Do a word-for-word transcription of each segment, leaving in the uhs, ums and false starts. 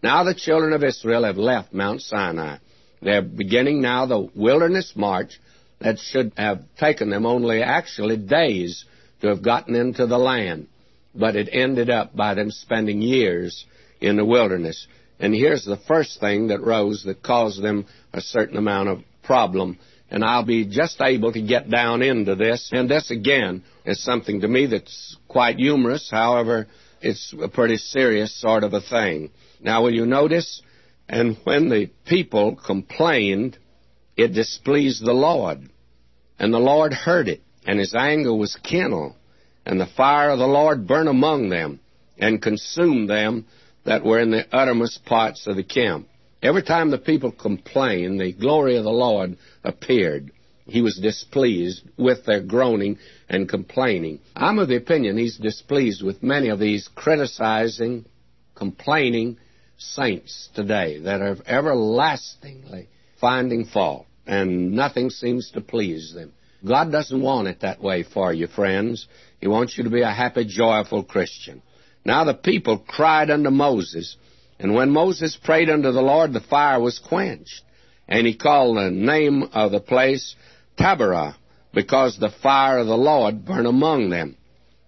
Now the children of Israel have left Mount Sinai. They're beginning now the wilderness march that should have taken them only actually days to have gotten into the land. But it ended up by them spending years in the wilderness. And here's the first thing that rose that caused them a certain amount of problem. And I'll be just able to get down into this. And this, again, is something to me that's quite humorous. However, it's a pretty serious sort of a thing. Now, will you notice? And when the people complained, it displeased the Lord. And the Lord heard it, and his anger was kindled. And the fire of the Lord burned among them, and consumed them that were in the uttermost parts of the camp. Every time the people complained, the glory of the Lord appeared. He was displeased with their groaning and complaining. I'm of the opinion he's displeased with many of these criticizing, complaining saints today that are everlastingly finding fault, and nothing seems to please them. God doesn't want it that way for you, friends. He wants you to be a happy, joyful Christian. Now the people cried unto Moses, and when Moses prayed unto the Lord, the fire was quenched. And he called the name of the place Taberah, because the fire of the Lord burned among them.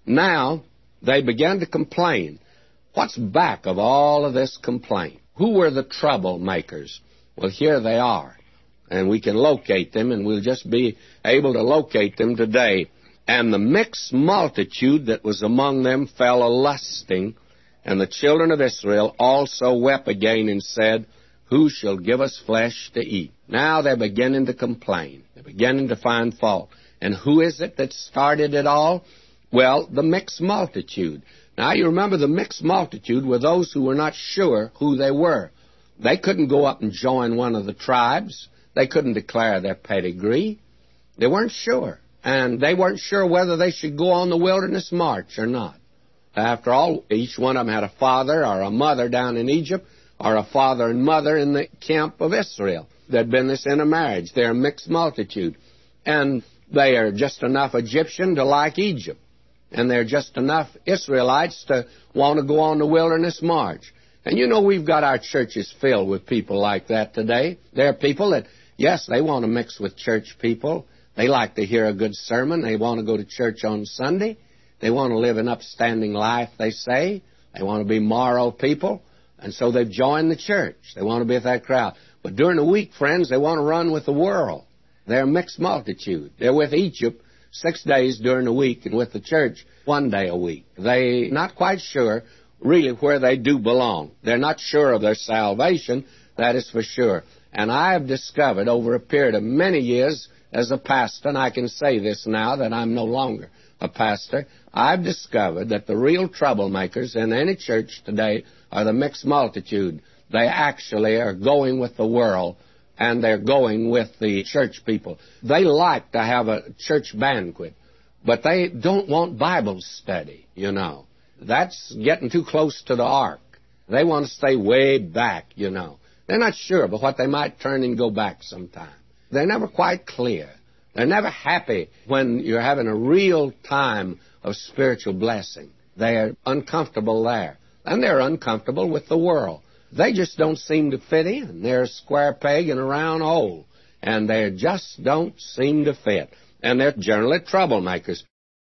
Now they began to complain. What's back of all of this complaint? Who were the troublemakers? Well, here they are. And we can locate them, and we'll just be able to locate them today. And the mixed multitude that was among them fell a-lusting, and the children of Israel also wept again and said, Who shall give us flesh to eat? Now they're beginning to complain. They're beginning to find fault. And who is it that started it all? Well, the mixed multitude. Now, you remember the mixed multitude were those who were not sure who they were. They couldn't go up and join one of the tribes. They couldn't declare their pedigree. They weren't sure. And they weren't sure whether they should go on the wilderness march or not. After all, each one of them had a father or a mother down in Egypt, or a father and mother in the camp of Israel. There'd been this intermarriage. They're a mixed multitude. And they are just enough Egyptian to like Egypt. And they're just enough Israelites to want to go on the wilderness march. And you know, we've got our churches filled with people like that today. There are people that, yes, they want to mix with church people. They like to hear a good sermon. They want to go to church on Sunday. They want to live an upstanding life, they say. They want to be moral people. And so they've joined the church. They want to be with that crowd. But during the week, friends, they want to run with the world. They're a mixed multitude. They're with Egypt six days during the week, and with the church one day a week. They're not quite sure really where they do belong. They're not sure of their salvation, that is for sure. And I have discovered over a period of many years as a pastor, and I can say this now that I'm no longer a pastor, I've discovered that the real troublemakers in any church today are the mixed multitude. They actually are going with the world, and they're going with the church people. They like to have a church banquet, but they don't want Bible study, you know. That's getting too close to the ark. They want to stay way back, you know. They're not sure, but what they might turn and go back sometime. They're never quite clear. They're never happy when you're having a real time of spiritual blessing. They're uncomfortable there. And they're uncomfortable with the world. They just don't seem to fit in. They're a square peg in a round hole. And they just don't seem to fit. And they're generally troublemakers.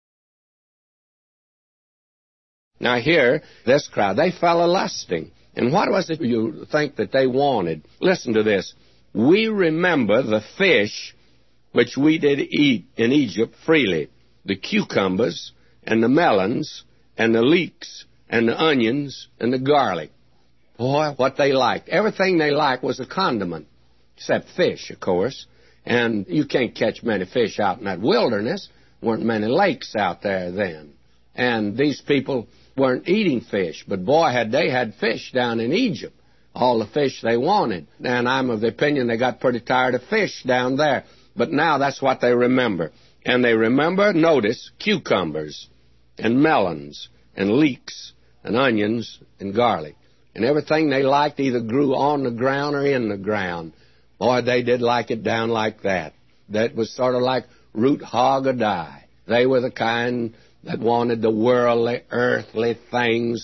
Now here, this crowd, they fell a-lusting. And what was it you think that they wanted? Listen to this. We remember the fish which we did eat in Egypt freely, the cucumbers and the melons and the leeks and the onions and the garlic. Boy, what they liked. Everything they liked was a condiment, except fish, of course. And you can't catch many fish out in that wilderness. There weren't many lakes out there then. And these people weren't eating fish, but boy, had they had fish down in Egypt, all the fish they wanted. And I'm of the opinion they got pretty tired of fish down there. But now that's what they remember. And they remember, notice, cucumbers and melons and leeks and onions and garlic. And everything they liked either grew on the ground or in the ground. Boy, they did like it down like that. That was sort of like root hog or die. They were the kind that wanted the worldly, earthly things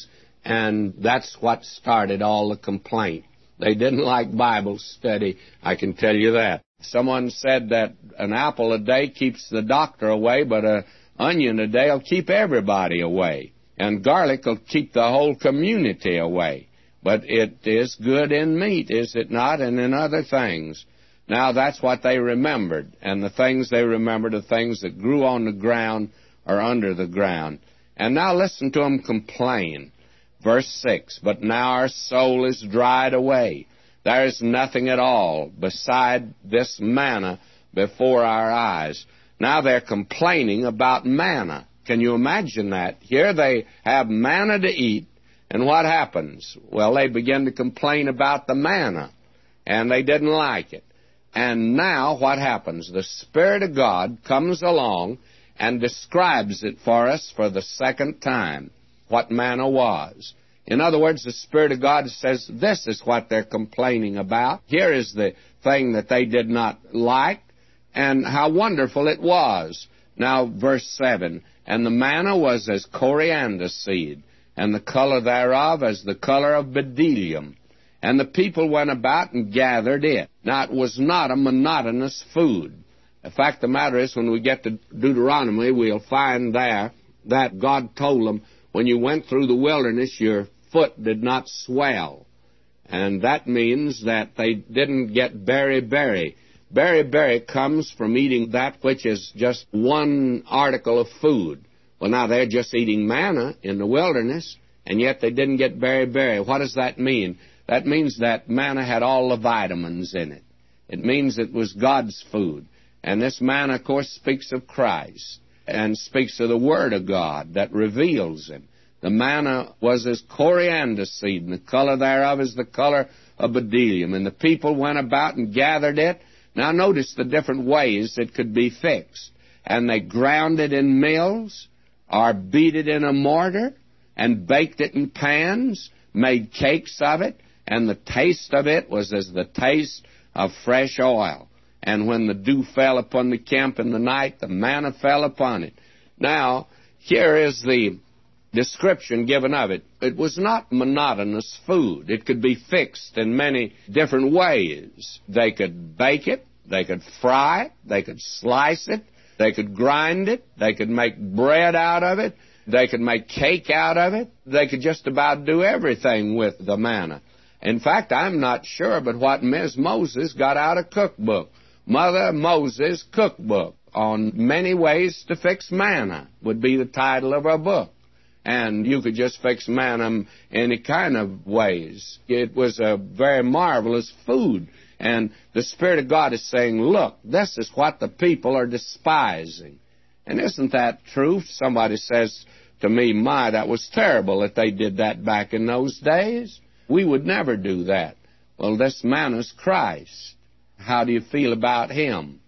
And that's what started all the complaint. They didn't like Bible study, I can tell you that. Someone said that an apple a day keeps the doctor away, but an onion a day will keep everybody away. And garlic will keep the whole community away. But it is good in meat, is it not, and in other things. Now, that's what they remembered. And the things they remembered are things that grew on the ground or under the ground. And now listen to them complain. Verse six, but now our soul is dried away. There is nothing at all beside this manna before our eyes. Now they're complaining about manna. Can you imagine that? Here they have manna to eat, and what happens? Well, they begin to complain about the manna, and they didn't like it. And now what happens? The Spirit of God comes along and describes it for us for the second time, what manna was. In other words, the Spirit of God says, this is what they're complaining about. Here is the thing that they did not like, and how wonderful it was. Now, verse seven, and the manna was as coriander seed, and the color thereof as the color of bdellium. And the people went about and gathered it. Now, it was not a monotonous food. The fact of the matter is, when we get to Deuteronomy, we'll find there that God told them, when you went through the wilderness, your foot did not swell. And that means that they didn't get beriberi. Beriberi comes from eating that which is just one article of food. Well, now they're just eating manna in the wilderness, and yet they didn't get beriberi. What does that mean? That means that manna had all the vitamins in it. It means it was God's food. And this manna, of course, speaks of Christ and speaks of the Word of God that reveals Him. The manna was as coriander seed, and the color thereof is the color of bdellium. And the people went about and gathered it. Now notice the different ways it could be fixed. And they ground it in mills, or beat it in a mortar, and baked it in pans, made cakes of it, and the taste of it was as the taste of fresh oil. And when the dew fell upon the camp in the night, the manna fell upon it. Now, here is the description given of it. It was not monotonous food. It could be fixed in many different ways. They could bake it, they could fry it, they could slice it, they could grind it, they could make bread out of it, they could make cake out of it. They could just about do everything with the manna. In fact, I'm not sure, but what Miz Moses got out a cookbook, Mother Moses Cookbook, on many ways to fix manna would be the title of her book. And you could just fix manna any kind of ways. It was a very marvelous food. And the Spirit of God is saying, look, this is what the people are despising. And isn't that true? Somebody says to me, my, that was terrible that they did that back in those days. We would never do that. Well, this man is Christ. How do you feel about Him?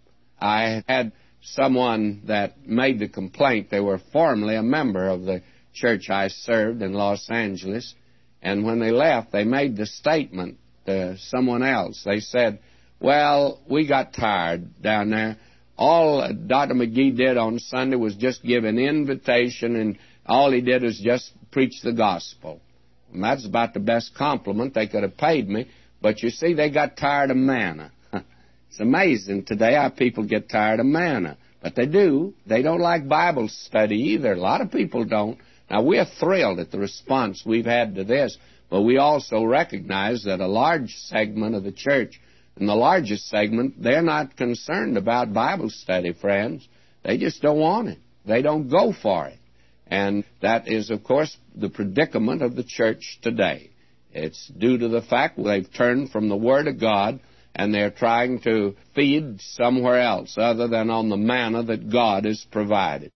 I had someone that made the complaint. They were formerly a member of the church I served in Los Angeles, and when they left, they made the statement to someone else. They said, well, we got tired down there. All Doctor McGee did on Sunday was just give an invitation, and all he did was just preach the gospel. And that's about the best compliment they could have paid me. But you see, they got tired of manna. It's amazing today how people get tired of manna. But they do. They don't like Bible study either. A lot of people don't. Now, we're thrilled at the response we've had to this, but we also recognize that a large segment of the church, and the largest segment, they're not concerned about Bible study, friends. They just don't want it. They don't go for it. And that is, of course, the predicament of the church today. It's due to the fact they've turned from the Word of God, and they're trying to feed somewhere else other than on the manna that God has provided.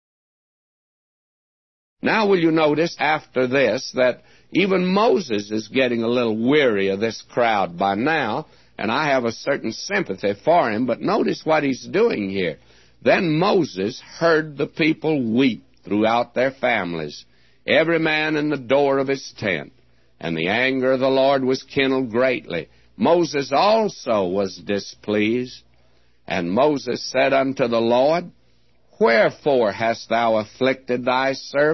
Now will you notice after this that even Moses is getting a little weary of this crowd by now, and I have a certain sympathy for him, but notice what he's doing here. Then Moses heard the people weep throughout their families, every man in the door of his tent, and the anger of the Lord was kindled greatly. Moses also was displeased, and Moses said unto the Lord, Wherefore hast thou afflicted thy servant?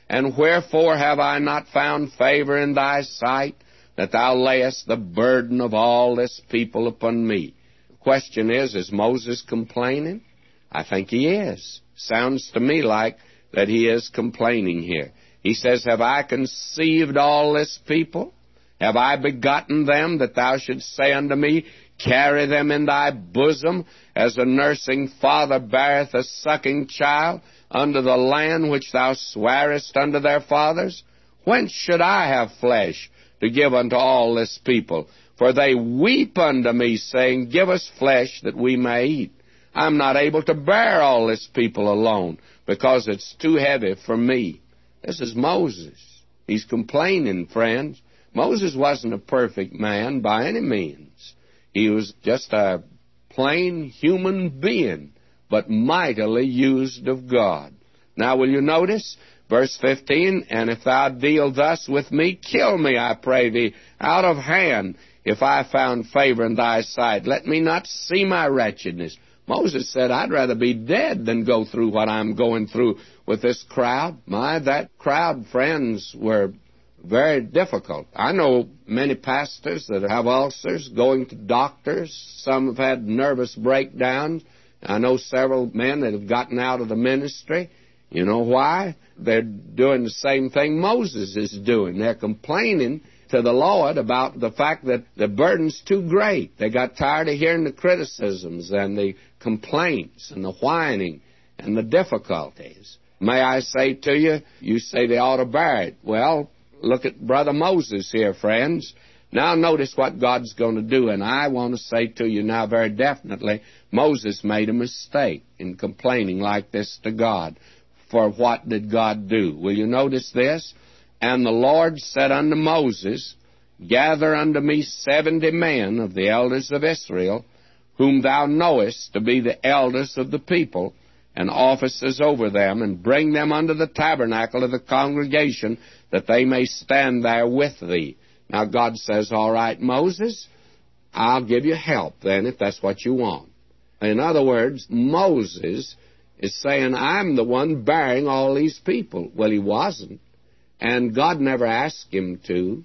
And wherefore have I not found favor in thy sight, that thou layest the burden of all this people upon me? The question is, is Moses complaining? I think he is. Sounds to me like that he is complaining here. He says, have I conceived all this people? Have I begotten them, that thou shouldst say unto me, carry them in thy bosom, as a nursing father beareth a sucking child, unto the land which thou swarest unto their fathers? Whence should I have flesh to give unto all this people? For they weep unto me, saying, give us flesh that we may eat. I'm not able to bear all this people alone, because it's too heavy for me. This is Moses. He's complaining, friends. Moses wasn't a perfect man by any means. He was just a plain human being, but mightily used of God. Now, will you notice verse fifteen, and if thou deal thus with me, kill me, I pray thee, out of hand, if I found favor in thy sight. Let me not see my wretchedness. Moses said, I'd rather be dead than go through what I'm going through with this crowd. My, that crowd, friends, were very difficult. I know many pastors that have ulcers, going to doctors. Some have had nervous breakdowns. I know several men that have gotten out of the ministry. You know why? They're doing the same thing Moses is doing. They're complaining to the Lord about the fact that the burden's too great. They got tired of hearing the criticisms and the complaints and the whining and the difficulties. May I say to you, you say they ought to bear it. Well, look at Brother Moses here, friends. Now notice what God's going to do, and I want to say to you now very definitely, Moses made a mistake in complaining like this to God. For what did God do? Will you notice this? And the Lord said unto Moses, gather unto me seventy men of the elders of Israel, whom thou knowest to be the elders of the people, and officers over them, and bring them unto the tabernacle of the congregation, that they may stand there with thee. Now God says, all right, Moses, I'll give you help then, if that's what you want. In other words, Moses is saying, I'm the one bearing all these people. Well, he wasn't. And God never asked him to.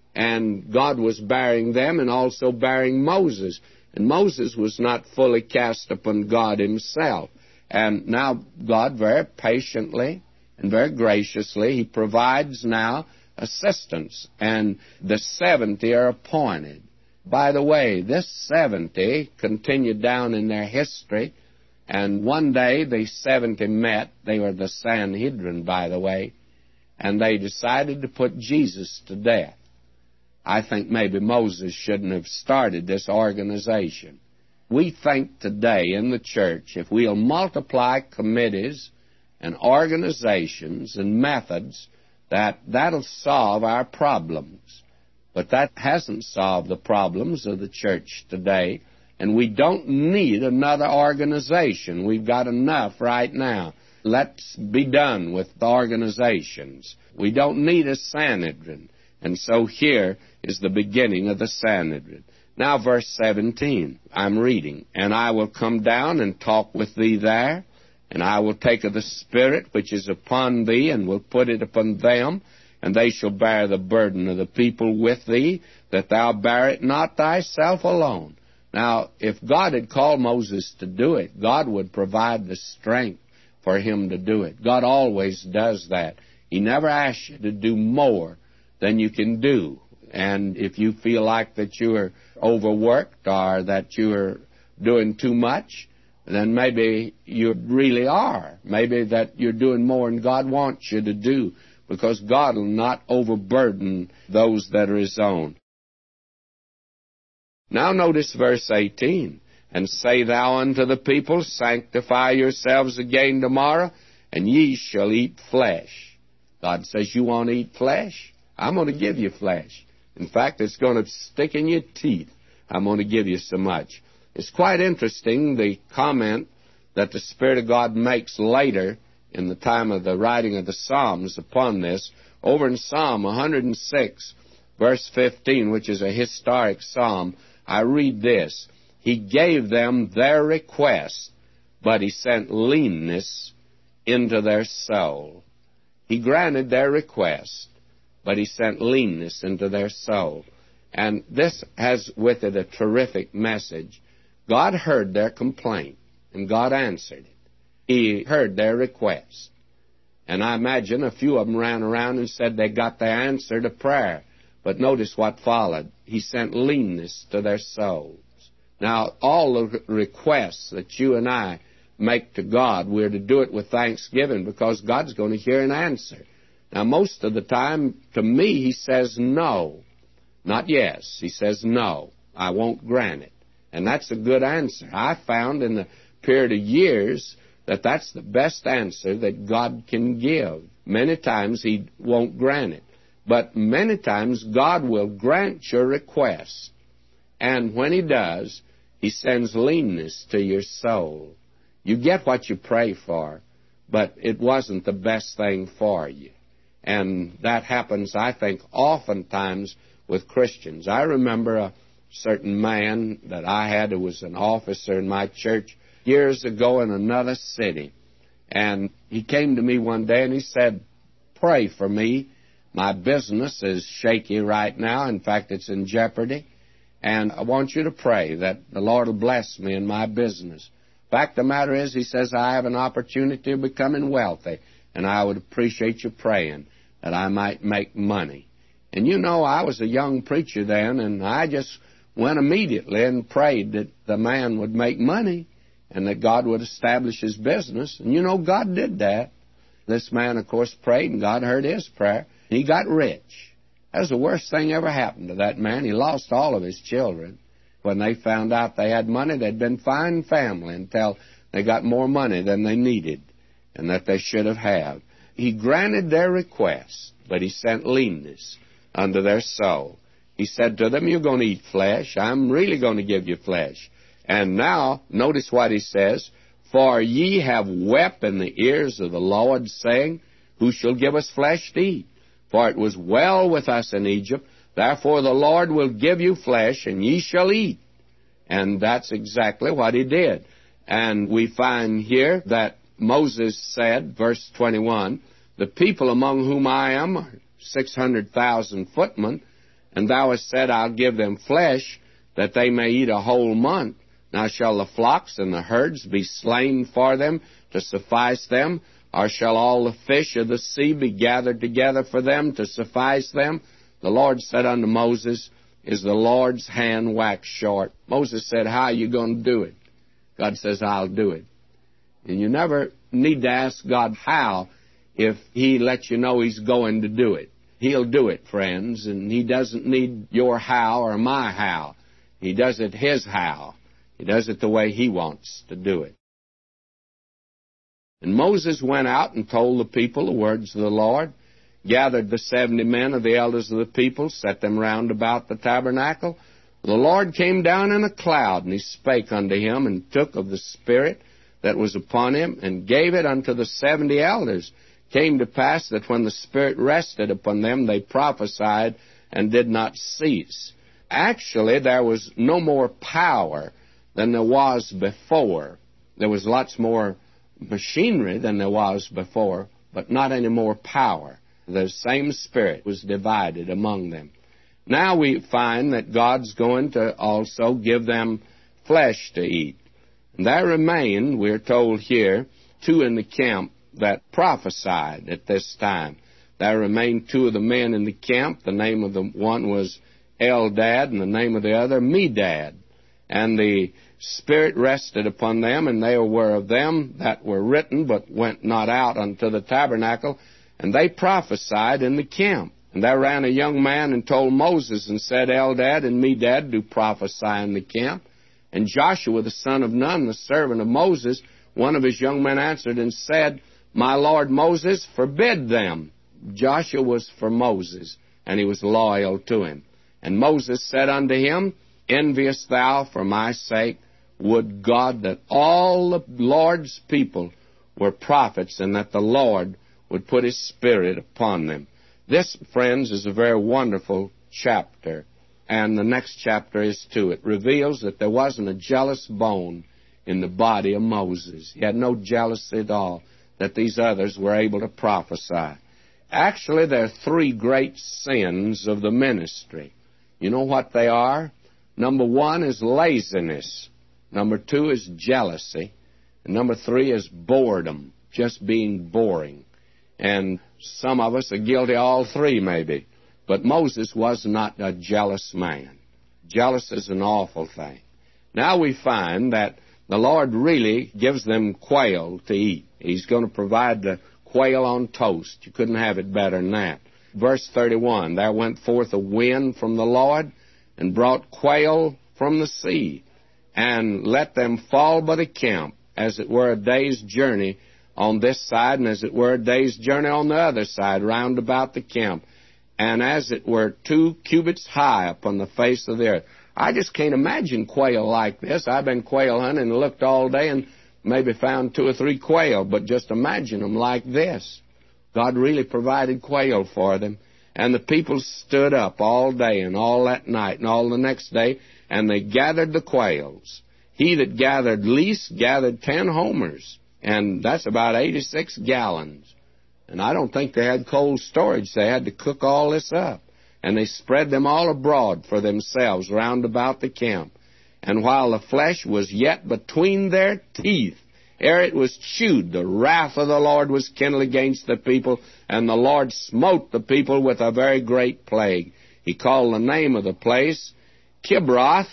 And God was bearing them and also bearing Moses. And Moses was not fully cast upon God himself. And now God very patiently and very graciously, he provides now assistance. And the seventy are appointed. By the way, this seventy continued down in their history. And one day the seventy met. They were the Sanhedrin, by the way. And they decided to put Jesus to death. I think maybe Moses shouldn't have started this organization. We think today in the church, if we'll multiply committees and organizations and methods, that that'll solve our problems. But that hasn't solved the problems of the church today, and we don't need another organization. We've got enough right now. Let's be done with the organizations. We don't need a Sanhedrin. And so here is the beginning of the Sanhedrin. Now verse seventeen, I'm reading. And I will come down and talk with thee there, and I will take of the Spirit which is upon thee, and will put it upon them, and they shall bear the burden of the people with thee, that thou bear it not thyself alone. Now, if God had called Moses to do it, God would provide the strength for him to do it. God always does that. He never asks you to do more than you can do. And if you feel like that you are overworked or that you are doing too much, then maybe you really are. Maybe that you're doing more than God wants you to do, because God will not overburden those that are his own. Now notice verse eighteen. And say thou unto the people, sanctify yourselves again tomorrow, and ye shall eat flesh. God says, you want to eat flesh? I'm going to give you flesh. In fact, it's going to stick in your teeth. I'm going to give you so much. It's quite interesting, the comment that the Spirit of God makes later in the time of the writing of the Psalms upon this. Over in Psalm one hundred six, verse fifteen, which is a historic psalm, I read this. He gave them their request, but he sent leanness into their soul. He granted their request, but he sent leanness into their soul. And this has with it a terrific message. God heard their complaint, and God answered it. He heard their request. And I imagine a few of them ran around and said they got their answer to prayer. But notice what followed. He sent leanness to their souls. Now, all the requests that you and I make to God, we're to do it with thanksgiving because God's going to hear and answer. Now, most of the time, to me, he says no. Not yes. He says no. I won't grant it. And that's a good answer. I found in the period of years that that's the best answer that God can give. Many times he won't grant it. But many times God will grant your request. And when he does, he sends leanness to your soul. You get what you pray for, but it wasn't the best thing for you. And that happens, I think, oftentimes with Christians. I remember a certain man that I had who was an officer in my church years ago in another city. And he came to me one day and he said, "Pray for me. My business is shaky right now. In fact, it's in jeopardy. And I want you to pray that the Lord will bless me in my business. Fact of the matter is," he says, "I have an opportunity of becoming wealthy, and I would appreciate you praying that I might make money." And you know, I was a young preacher then, and I just went immediately and prayed that the man would make money and that God would establish his business. And you know, God did that. This man, of course, prayed, and God heard his prayer. He got rich. That was the worst thing ever happened to that man. He lost all of his children. When they found out they had money, they'd been fine family until they got more money than they needed and that they should have had. He granted their request, but he sent leanness unto their soul. He said to them, "You're going to eat flesh. I'm really going to give you flesh." And now, notice what he says, "For ye have wept in the ears of the Lord, saying, Who shall give us flesh to eat? For it was well with us in Egypt. Therefore the Lord will give you flesh, and ye shall eat." And that's exactly what he did. And we find here that Moses said, verse twenty-one, "The people among whom I am are six hundred thousand footmen, and thou hast said, I'll give them flesh, that they may eat a whole month. Now shall the flocks and the herds be slain for them to suffice them? Or shall all the fish of the sea be gathered together for them to suffice them?" The Lord said unto Moses, "Is the Lord's hand waxed short?" Moses said, "How are you going to do it?" God says, "I'll do it." And you never need to ask God how if he lets you know he's going to do it. He'll do it, friends, and he doesn't need your how or my how. He does it his how. He does it the way he wants to do it. And Moses went out and told the people the words of the Lord, gathered the seventy men of the elders of the people, set them round about the tabernacle. The Lord came down in a cloud, and he spake unto him, and took of the Spirit that was upon him, and gave it unto the seventy elders. Came to pass that when the Spirit rested upon them, they prophesied and did not cease. Actually, there was no more power than there was before. There was lots more machinery than there was before, but not any more power. The same Spirit was divided among them. Now we find that God's going to also give them flesh to eat. And there remain, we're told here, two in the camp that prophesied at this time. There remained two of the men in the camp. The name of the one was Eldad, and the name of the other Medad. And the Spirit rested upon them, and they were of them that were written, but went not out unto the tabernacle, and they prophesied in the camp. And there ran a young man and told Moses, and said, Eldad and Medad do prophesy in the camp. And Joshua the son of Nun, the servant of Moses, one of his young men answered and said, My lord Moses, forbid them. Joshua was for Moses, and he was loyal to him. And Moses said unto him, Enviest thou for my sake? Would God that all the Lord's people were prophets, and that the Lord would put his Spirit upon them. This, friends, is a very wonderful chapter, and the next chapter is too. It reveals that there wasn't a jealous bone in the body of Moses. He had no jealousy at all that these others were able to prophesy. Actually, there are three great sins of the ministry. You know what they are? Number one is laziness. Number two is jealousy. And number three is boredom, just being boring. And some of us are guilty of all three, maybe. But Moses was not a jealous man. Jealous is an awful thing. Now we find that the Lord really gives them quail to eat. He's going to provide the quail on toast. You couldn't have it better than that. Verse thirty-one, there went forth a wind from the Lord and brought quail from the sea, and let them fall by the camp, as it were a day's journey on this side, and as it were a day's journey on the other side, round about the camp, and as it were two cubits high upon the face of the earth. I just can't imagine quail like this. I've been quail hunting and looked all day and maybe found two or three quail, but just imagine them like this. God really provided quail for them. And the people stood up all day and all that night and all the next day, and they gathered the quails. He that gathered least gathered ten homers, and that's about eighty-six gallons. And I don't think they had cold storage. They had to cook all this up. And they spread them all abroad for themselves round about the camp. And while the flesh was yet between their teeth, ere it was chewed, the wrath of the Lord was kindled against the people, and the Lord smote the people with a very great plague. He called the name of the place Kibroth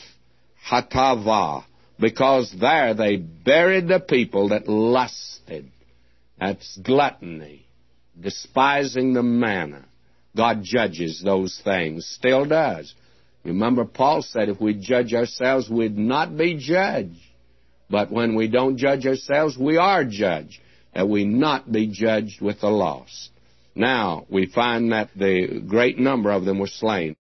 Hattaavah, because there they buried the people that lusted. That's gluttony, despising the manna. God judges those things, still does. Remember, Paul said if we judge ourselves, we'd not be judged. But when we don't judge ourselves, we are judged, that we not be judged with the lost. Now, we find that the great number of them were slain.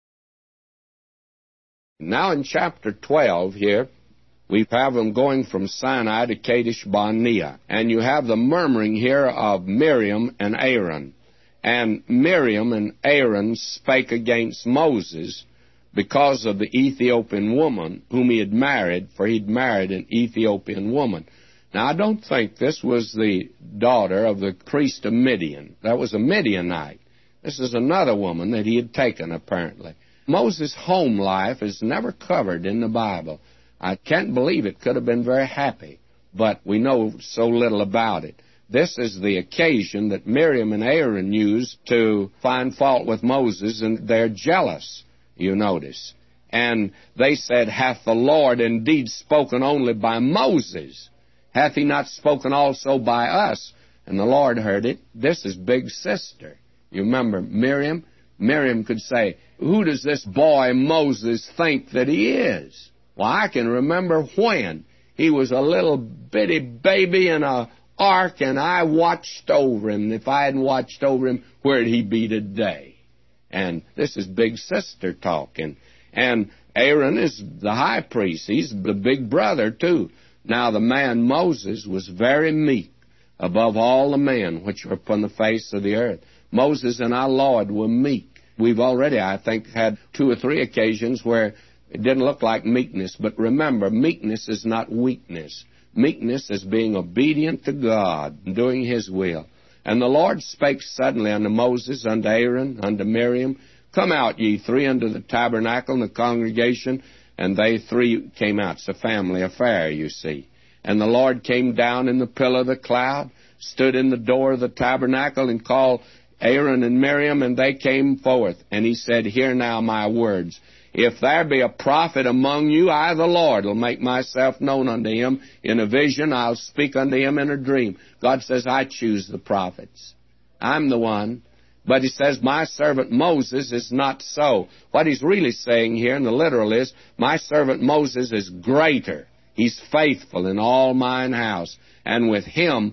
Now in chapter twelve here, we have them going from Sinai to Kadesh Barnea. And you have the murmuring here of Miriam and Aaron. And Miriam and Aaron spake against Moses because of the Ethiopian woman whom he had married, for he'd married an Ethiopian woman. Now, I don't think this was the daughter of the priest of Midian. That was a Midianite. This is another woman that he had taken, apparently. Moses' home life is never covered in the Bible. I can't believe it could have been very happy, but we know so little about it. This is the occasion that Miriam and Aaron used to find fault with Moses, and they're jealous, you notice. And they said, hath the Lord indeed spoken only by Moses? Hath he not spoken also by us? And the Lord heard it. This is big sister. You remember Miriam? Miriam could say, who does this boy Moses think that he is? Well, I can remember when he was a little bitty baby in a ark, and I watched over him. If I hadn't watched over him, where'd he be today? And this is big sister talking. And Aaron is the high priest. He's the big brother, too. Now, the man Moses was very meek above all the men which were upon the face of the earth. Moses and our Lord were meek. We've already, I think, had two or three occasions where it didn't look like meekness. But remember, meekness is not weakness. Meekness is being obedient to God and doing His will. And the Lord spake suddenly unto Moses, unto Aaron, unto Miriam, come out, ye three, unto the tabernacle and the congregation. And they three came out. It's a family affair, you see. And the Lord came down in the pillar of the cloud, stood in the door of the tabernacle, and called Aaron and Miriam, and they came forth. And he said, hear now my words. If there be a prophet among you, I, the Lord, will make myself known unto him in a vision. I'll speak unto him in a dream. God says, I choose the prophets. I'm the one. But he says, my servant Moses is not so. What he's really saying here in the literal is, my servant Moses is greater. He's faithful in all mine house. And with him,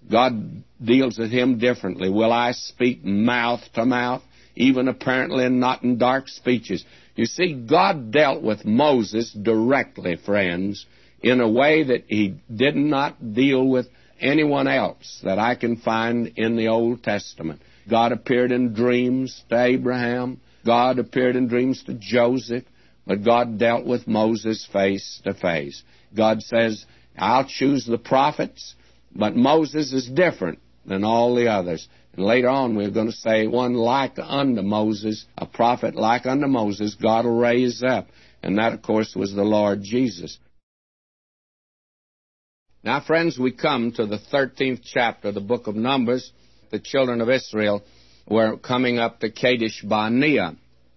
God deals with him differently. Will I speak mouth to mouth, even apparently and not in dark speeches? You see, God dealt with Moses directly, friends, in a way that he did not deal with anyone else that I can find in the Old Testament. God appeared in dreams to Abraham. God appeared in dreams to Joseph. But God dealt with Moses face to face. God says, I'll choose the prophets, but Moses is different. than all the others. And later on we're going to say one like unto Moses, a prophet like unto Moses, God will raise up. And that, of course, was the Lord Jesus. Now, friends, we come to the thirteenth chapter of the book of Numbers. The children of Israel were coming up to Kadesh Barnea.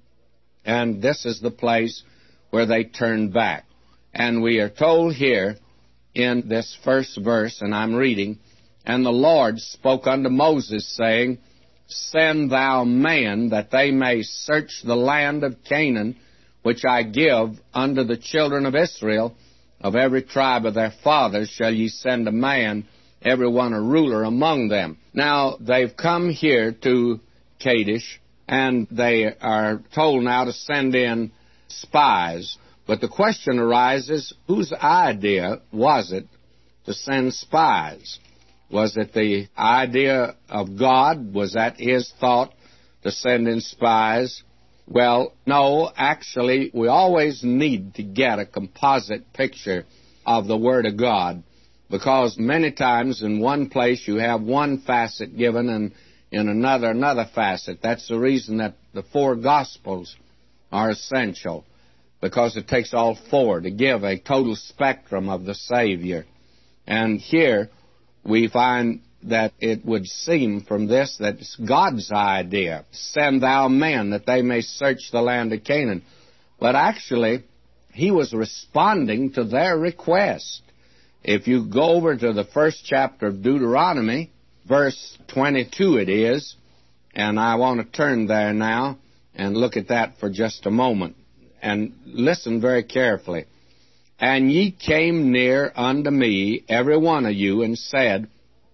And this is the place where they turned back. And we are told here in this first verse, and I'm reading, "And the Lord spoke unto Moses, saying, Send thou men, that they may search the land of Canaan, which I give unto the children of Israel. Of every tribe of their fathers shall ye send a man, every one a ruler among them." Now, they've come here to Kadesh, and they are told now to send in spies. But the question arises, whose idea was it to send spies? Was it the idea of God? Was that His thought to send in spies? Well, no, actually, we always need to get a composite picture of the Word of God, because many times in one place you have one facet given and in another another facet. That's the reason that the four Gospels are essential, because it takes all four to give a total spectrum of the Savior. And here we find that it would seem from this that it's God's idea. Send thou men that they may search the land of Canaan. But actually, He was responding to their request. If you go over to the first chapter of Deuteronomy, verse twenty-two it is, and I want to turn there now and look at that for just a moment. And listen very carefully. "And ye came near unto me, every one of you, and said,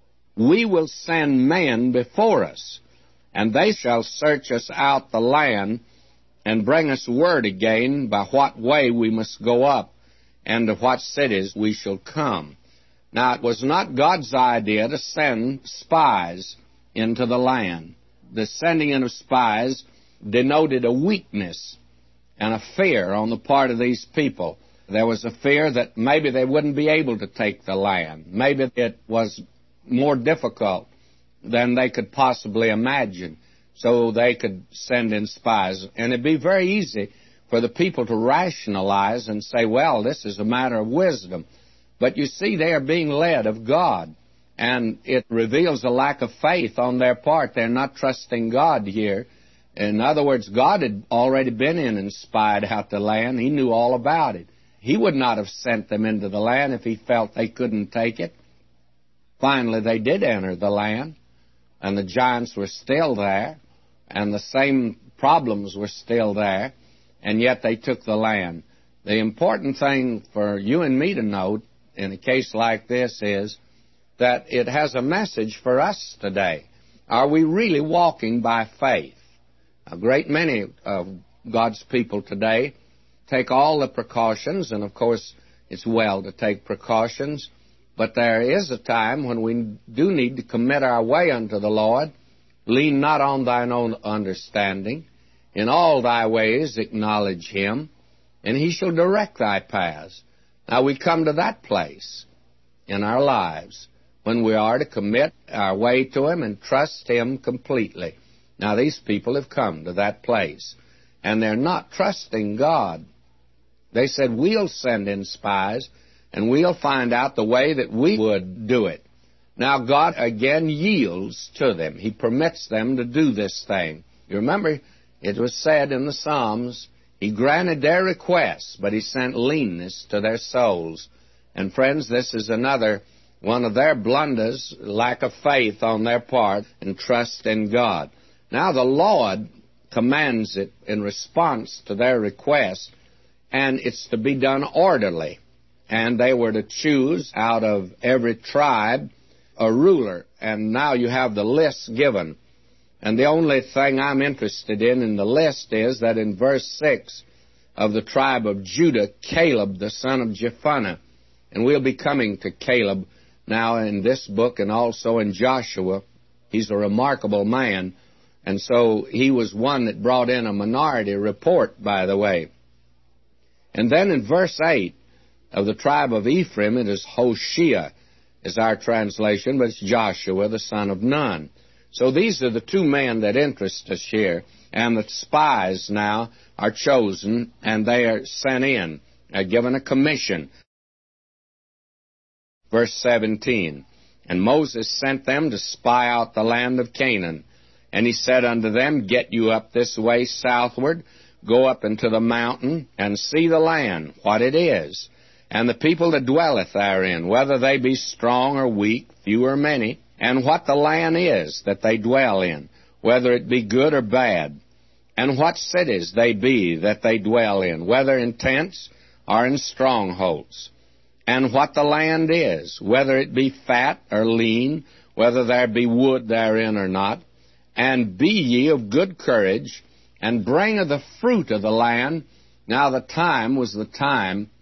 We will send men before us, and they shall search us out the land, and bring us word again by what way we must go up, and to what cities we shall come." Now, it was not God's idea to send spies into the land. The sending in of spies denoted a weakness and a fear on the part of these people. There was a fear that maybe they wouldn't be able to take the land. Maybe it was more difficult than they could possibly imagine, so they could send in spies. And it'd be very easy for the people to rationalize and say, well, this is a matter of wisdom. But you see, they are being led of God, and it reveals a lack of faith on their part. They're not trusting God here. In other words, God had already been in and spied out the land. He knew all about it. He would not have sent them into the land if He felt they couldn't take it. Finally, they did enter the land, and the giants were still there, and the same problems were still there, and yet they took the land. The important thing for you and me to note in a case like this is that it has a message for us today. Are we really walking by faith? A great many of God's people today take all the precautions, and of course it's well to take precautions, but there is a time when we do need to commit our way unto the Lord. Lean not on thine own understanding. In all thy ways acknowledge Him, and He shall direct thy paths. Now we come to that place in our lives when we are to commit our way to Him and trust Him completely. Now these people have come to that place, and they're not trusting God. They said, we'll send in spies, and we'll find out the way that we would do it. Now God again yields to them. He permits them to do this thing. You remember, it was said in the Psalms, He granted their requests, but He sent leanness to their souls. And friends, this is another one of their blunders, lack of faith on their part and trust in God. Now the Lord commands it in response to their request, and it's to be done orderly. And they were to choose out of every tribe a ruler. And now you have the list given. And the only thing I'm interested in in the list is that in verse six of the tribe of Judah, Caleb, the son of Jephunneh. And we'll be coming to Caleb now in this book and also in Joshua. He's a remarkable man. And so he was one that brought in a minority report, by the way. And then in verse eight of the tribe of Ephraim, it is Hoshea. is our translation, but it's Joshua, the son of Nun. So these are the two men that interest us here, and the spies now are chosen, and they are sent in, are given a commission. Verse seventeen, and Moses sent them to spy out the land of Canaan. And he said unto them, Get you up this way southward, go up into the mountain, and see the land, what it is, and the people that dwelleth therein, whether they be strong or weak, few or many, and what the land is that they dwell in, whether it be good or bad, and what cities they be that they dwell in, whether in tents or in strongholds, and what the land is, whether it be fat or lean, whether there be wood therein or not, and be ye of good courage, and bring of the fruit of the land. Now the time was the time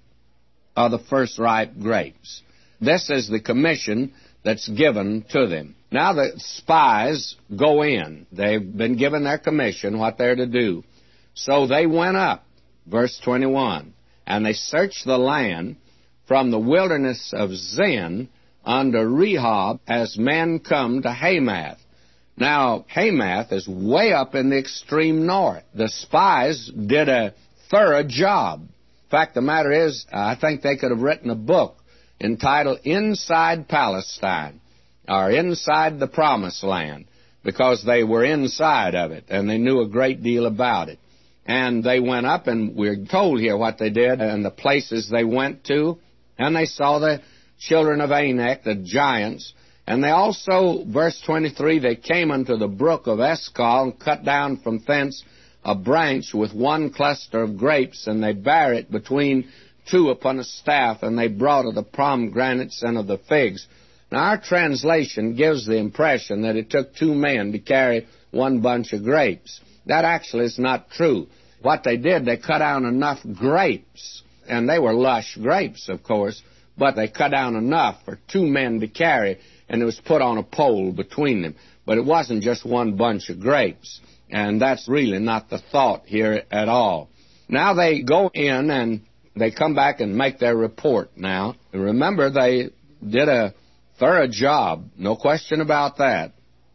of the first ripe grapes. This is the commission that's given to them. Now the spies go in. They've been given their commission, what they're to do. So they went up, verse twenty-one, and they searched the land from the wilderness of Zin unto Rehob, as men come to Hamath. Now, Hamath is way up in the extreme north. The spies did a thorough job. In fact, the matter is, I think they could have written a book entitled Inside Palestine, or Inside the Promised Land, because they were inside of it, and they knew a great deal about it. And they went up, and we're told here what they did, and the places they went to, and they saw the children of Anak, the giants. And they also, verse twenty-three, they came unto the brook of Eshcol, and cut down from thence a branch with one cluster of grapes, and they bare it between two upon a staff, and they brought of the pomegranates and of the figs. Now, our translation gives the impression that it took two men to carry one bunch of grapes. That actually is not true. What they did, they cut down enough grapes, and they were lush grapes, of course, but they cut down enough for two men to carry, and it was put on a pole between them. But it wasn't just one bunch of grapes, and that's really not the thought here at all. Now they go in, and they come back and make their report now. And remember, they did a thorough job, no question about that.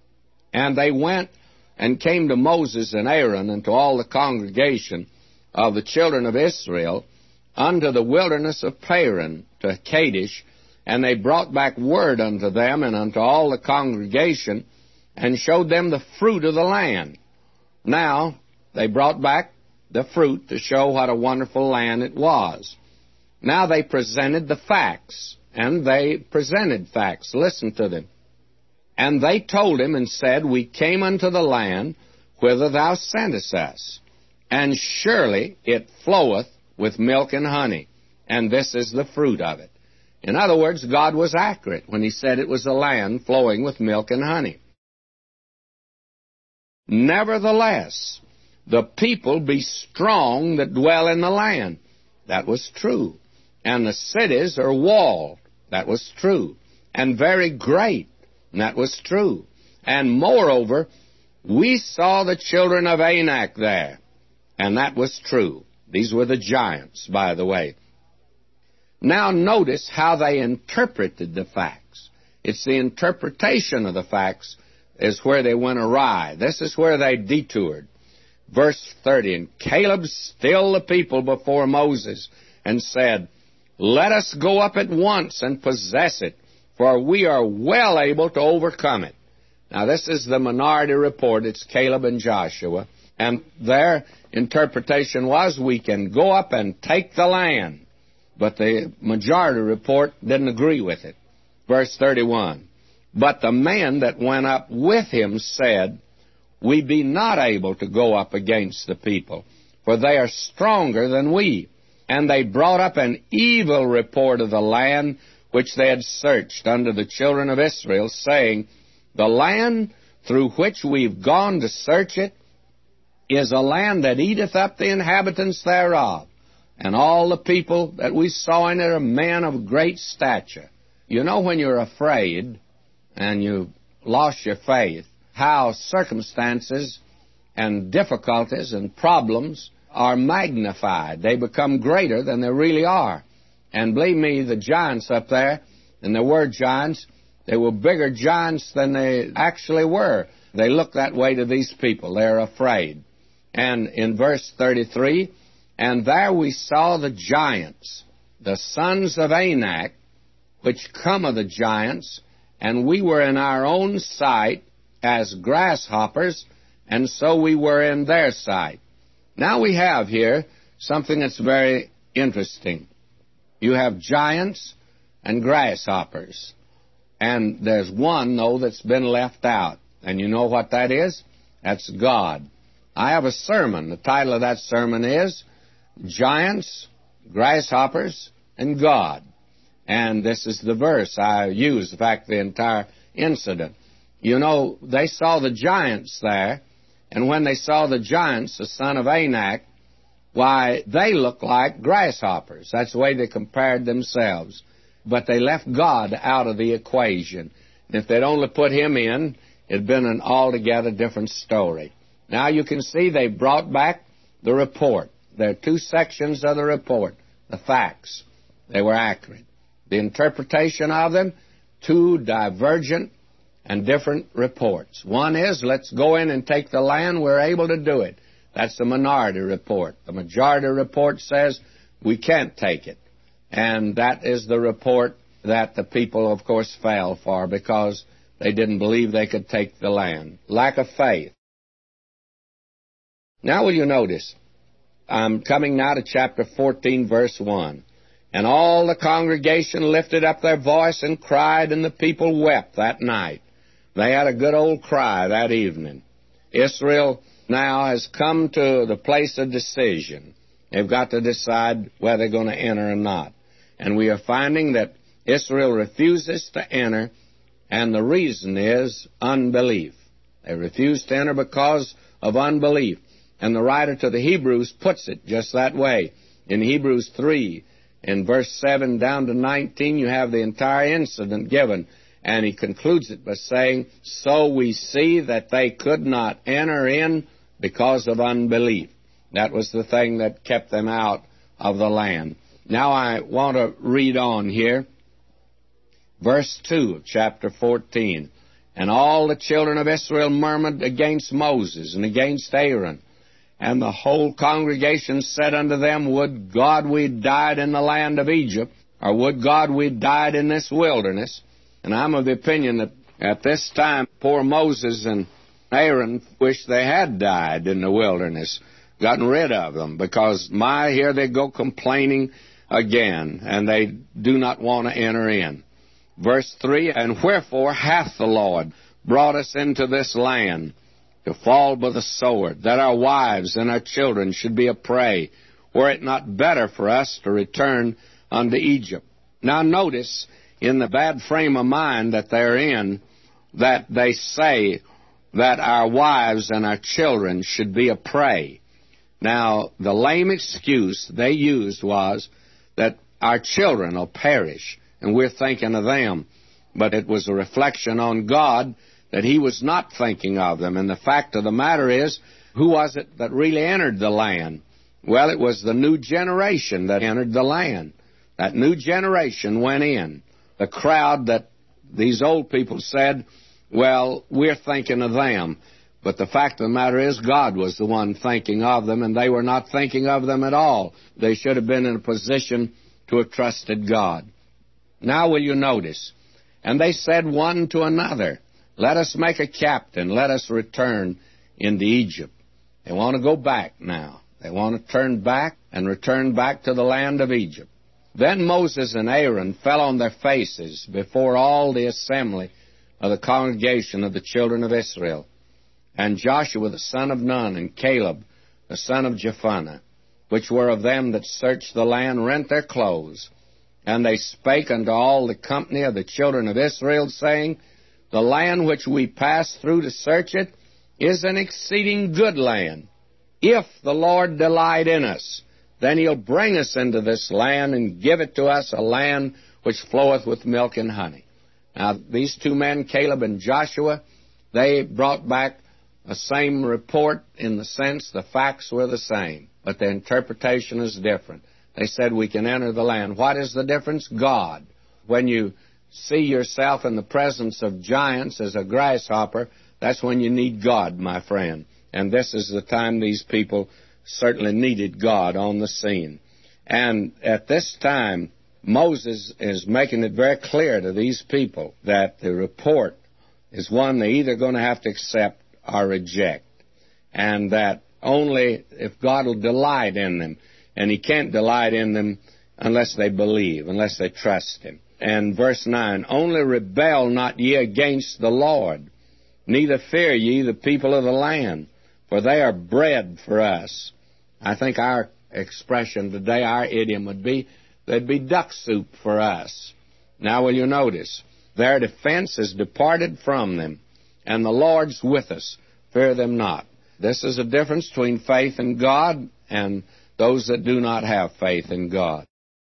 And they went and came to Moses and Aaron and to all the congregation of the children of Israel unto the wilderness of Paran, to Kadesh, and they brought back word unto them and unto all the congregation, and showed them the fruit of the land. Now, they brought back the fruit to show what a wonderful land it was. Now they presented the facts, and they presented facts. Listen to them. And they told him and said, We came unto the land whither thou sentest us, and surely it floweth with milk and honey, and this is the fruit of it. In other words, God was accurate when he said it was a land flowing with milk and honey. Nevertheless, the people be strong that dwell in the land. That was true. And the cities are walled. That was true. And very great. And that was true. And moreover, we saw the children of Anak there. And that was true. These were the giants, by the way. Now notice how they interpreted the facts. It's the interpretation of the facts is where they went awry. This is where they detoured. Verse thirty, and Caleb stilled the people before Moses and said, Let us go up at once and possess it, for we are well able to overcome it. Now this is the minority report. It's Caleb and Joshua. And their interpretation was, we can go up and take the land. But the majority report didn't agree with it. Verse thirty-one, But the men that went up with him said, We be not able to go up against the people, for they are stronger than we. And they brought up an evil report of the land which they had searched unto the children of Israel, saying, The land through which we've gone to search it is a land that eateth up the inhabitants thereof. And all the people that we saw in it are men of great stature. You know, when you're afraid and you've lost your faith, how circumstances and difficulties and problems are magnified. They become greater than they really are. And believe me, the giants up there, And there were giants. They were bigger giants than they actually were. They look that way to these people. They're afraid. And in verse thirty-three, and there we saw the giants, the sons of Anak, which come of the giants, and we were in our own sight as grasshoppers, and so we were in their sight. Now we have here something that's very interesting. You have giants and grasshoppers. And there's one, though, that's been left out. And you know what that is? That's God. I have a sermon. The title of that sermon is Giants, Grasshoppers, and God. And this is the verse I use, in fact, the entire incident. You know, they saw the giants there, and when they saw the giants, the son of Anak, why, they looked like grasshoppers. That's the way they compared themselves. But they left God out of the equation. If they'd only put him in, it'd been an altogether different story. Now you can see they brought back the report. There are two sections of the report, the facts. They were accurate. The interpretation of them, two divergent and different reports. One is, let's go in and take the land, we're able to do it. That's the minority report. The majority report says we can't take it. And that is the report that the people, of course, fell for because they didn't believe they could take the land. Lack of faith. Now will you notice, I'm coming now to chapter fourteen, verse one. And all the congregation lifted up their voice and cried, and the people wept that night. They had a good old cry that evening. Israel now has come to the place of decision. They've got to decide whether they're going to enter or not. And we are finding that Israel refuses to enter, and the reason is unbelief. They refuse to enter because of unbelief. And the writer to the Hebrews puts it just that way. In Hebrews three, in verse seven down to nineteen, you have the entire incident given. And he concludes it by saying, so we see that they could not enter in because of unbelief. That was the thing that kept them out of the land. Now I want to read on here. Verse two of chapter fourteen. And all the children of Israel murmured against Moses and against Aaron. And the whole congregation said unto them, would God we died in the land of Egypt, or would God we died in this wilderness? And I'm of the opinion that at this time, poor Moses and Aaron wished they had died in the wilderness, gotten rid of them, because, my, here they go complaining again, and they do not want to enter in. Verse three, and wherefore hath the Lord brought us into this land to fall by the sword, that our wives and our children should be a prey? Were it not better for us to return unto Egypt? Now notice, in the bad frame of mind that they're in, that they say that our wives and our children should be a prey. Now, the lame excuse they used was that our children will perish, and we're thinking of them. But it was a reflection on God that he was not thinking of them. And the fact of the matter is, who was it that really entered the land? Well, it was the new generation that entered the land. That new generation went in. The crowd that these old people said, well, we're thinking of them. But the fact of the matter is, God was the one thinking of them, and they were not thinking of them at all. They should have been in a position to have trusted God. Now will you notice, and they said one to another, let us make a captain, let us return into Egypt. They want to go back now. They want to turn back and return back to the land of Egypt. Then Moses and Aaron fell on their faces before all the assembly of the congregation of the children of Israel. And Joshua the son of Nun and Caleb the son of Jephunneh, which were of them that searched the land, rent their clothes. And they spake unto all the company of the children of Israel, saying, the land which we passed through to search it is an exceeding good land. If the Lord delight in us, then he'll bring us into this land and give it to us, a land which floweth with milk and honey. Now, these two men, Caleb and Joshua, they brought back the same report in the sense the facts were the same, but the interpretation is different. They said we can enter the land. What is the difference? God. When you see yourself in the presence of giants as a grasshopper, that's when you need God, my friend. And this is the time these people certainly needed God on the scene. And at this time, Moses is making it very clear to these people that the report is one they're either going to have to accept or reject, and that only if God will delight in them, and He can't delight in them unless they believe, unless they trust Him. And verse nine, only rebel not ye against the Lord, neither fear ye the people of the land, for they are bread for us. I think our expression today, our idiom would be, they'd be duck soup for us. Now will you notice, their defense is departed from them, and the Lord's with us. Fear them not. This is a difference between faith in God and those that do not have faith in God.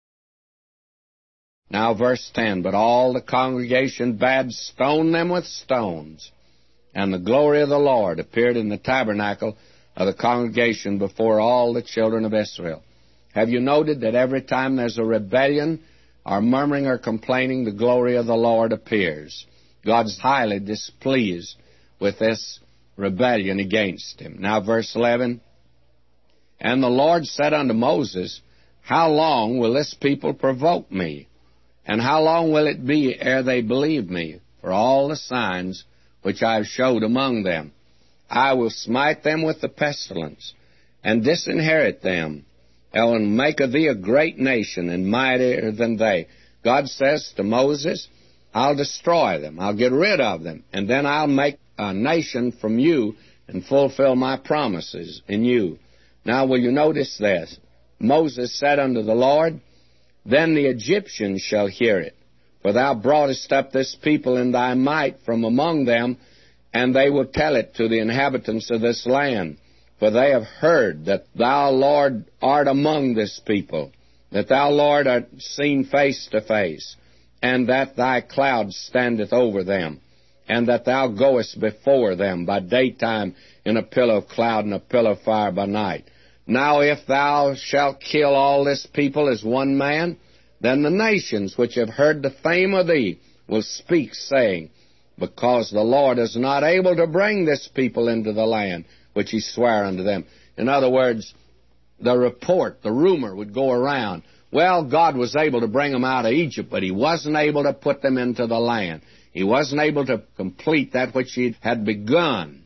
Now verse ten, but all the congregation bade stone them with stones, and the glory of the Lord appeared in the tabernacle of the congregation before all the children of Israel. Have you noted that every time there's a rebellion or murmuring or complaining, the glory of the Lord appears? God's highly displeased with this rebellion against Him. Now verse eleven, and the Lord said unto Moses, how long will this people provoke me? And how long will it be ere they believe me for all the signs which I have showed among them? I will smite them with the pestilence, and disinherit them, and will make of thee a great nation, and mightier than they. God says to Moses, I'll destroy them, I'll get rid of them, and then I'll make a nation from you, and fulfill my promises in you. Now will you notice this? Moses said unto the Lord, then the Egyptians shall hear it, for thou broughtest up this people in thy might from among them, and they will tell it to the inhabitants of this land. For they have heard that thou, Lord, art among this people, that thou, Lord, art seen face to face, and that thy cloud standeth over them, and that thou goest before them by daytime in a pillar of cloud and a pillar of fire by night. Now if thou shalt kill all this people as one man, then the nations which have heard the fame of thee will speak, saying, because the Lord is not able to bring this people into the land which He sware unto them. In other words, the report, the rumor would go around, well, God was able to bring them out of Egypt, but He wasn't able to put them into the land. He wasn't able to complete that which He had begun.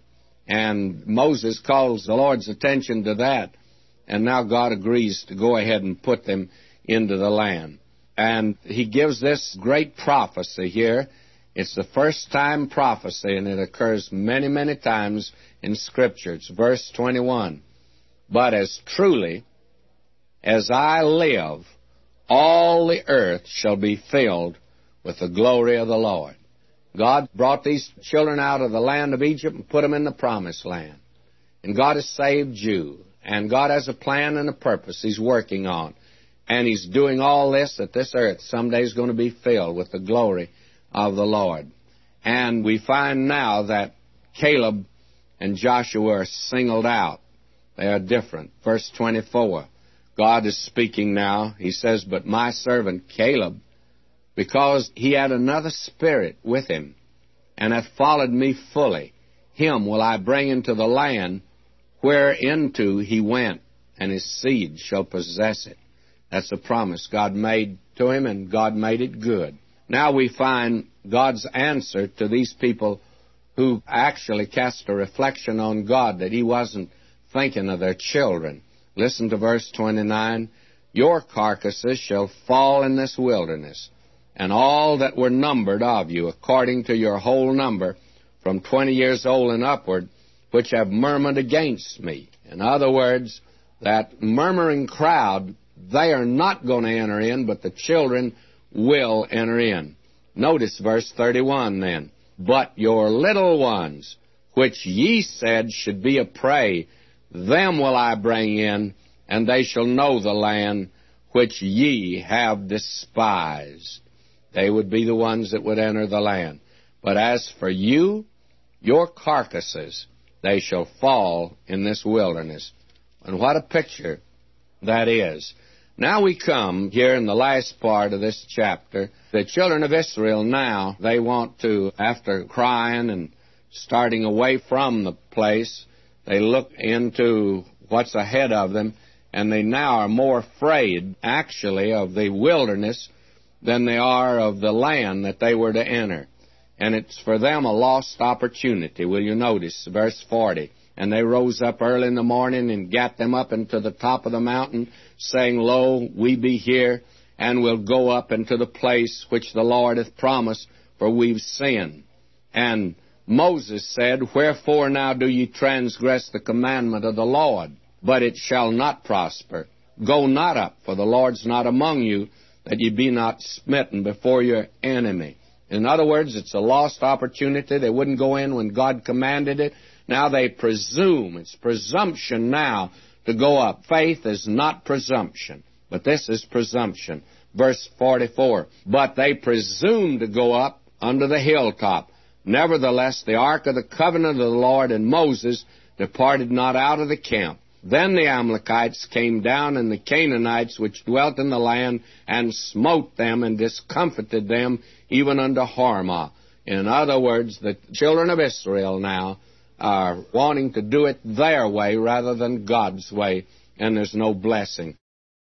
And Moses calls the Lord's attention to that. And now God agrees to go ahead and put them into the land. And He gives this great prophecy here. It's the first time prophecy, and it occurs many, many times in Scripture. It's verse twenty-one. But as truly as I live, all the earth shall be filled with the glory of the Lord. God brought these children out of the land of Egypt and put them in the promised land. And God has saved you. And God has a plan and a purpose He's working on. And He's doing all this that this earth someday is going to be filled with the glory of the Lord. And we find now that Caleb and Joshua are singled out. They are different. Verse twenty-four, God is speaking now. He says, but my servant Caleb, because he had another spirit with him, and hath followed me fully, him will I bring into the land whereinto he went, and his seed shall possess it. That's a promise God made to him, and God made it good. Now we find God's answer to these people who actually cast a reflection on God, that He wasn't thinking of their children. Listen to verse twenty-nine. Your carcasses shall fall in this wilderness, and all that were numbered of you, according to your whole number, from twenty years old and upward, which have murmured against me. In other words, that murmuring crowd, they are not going to enter in, but the children will enter in. Notice verse thirty-one then. But your little ones, which ye said should be a prey, them will I bring in, and they shall know the land which ye have despised. They would be the ones that would enter the land. But as for you, your carcasses, they shall fall in this wilderness. And what a picture that is. Now we come here in the last part of this chapter. The children of Israel now, they want to, after crying and starting away from the place, they look into what's ahead of them, and they now are more afraid, actually, of the wilderness than they are of the land that they were to enter. And it's for them a lost opportunity. Will you notice verse forty? And they rose up early in the morning and gat them up into the top of the mountain, saying, Lo, we be here, and will go up into the place which the Lord hath promised, for we've sinned. And Moses said, Wherefore now do ye transgress the commandment of the Lord? But it shall not prosper. Go not up, for the Lord's not among you, that ye be not smitten before your enemy. In other words, it's a lost opportunity. They wouldn't go in when God commanded it. Now they presume. It's presumption now to go up. Faith is not presumption, but this is presumption. Verse forty-four, But they presumed to go up under the hilltop. Nevertheless, the ark of the covenant of the Lord and Moses departed not out of the camp. Then the Amalekites came down, and the Canaanites which dwelt in the land, and smote them and discomfited them, even unto Hormah. In other words, the children of Israel now are wanting to do it their way rather than God's way, and there's no blessing.